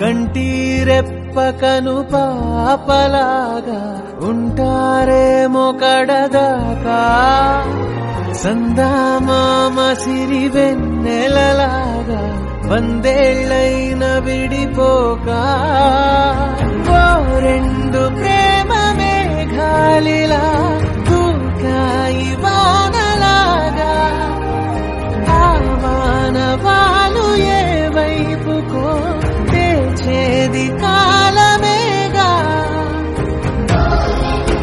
కంటిరెప్పకను పాపలాగా ఉంటారేమో కడదాకా సందామామ సిరి వెన్నెలలాగా వందేళ్ళైన విడిపోక ఓ రెండు ప్రేమ మేఘాలిలా దూకాయి వానలాగా ఆ వానవాలు ఏ వైపుకో తెచేది కా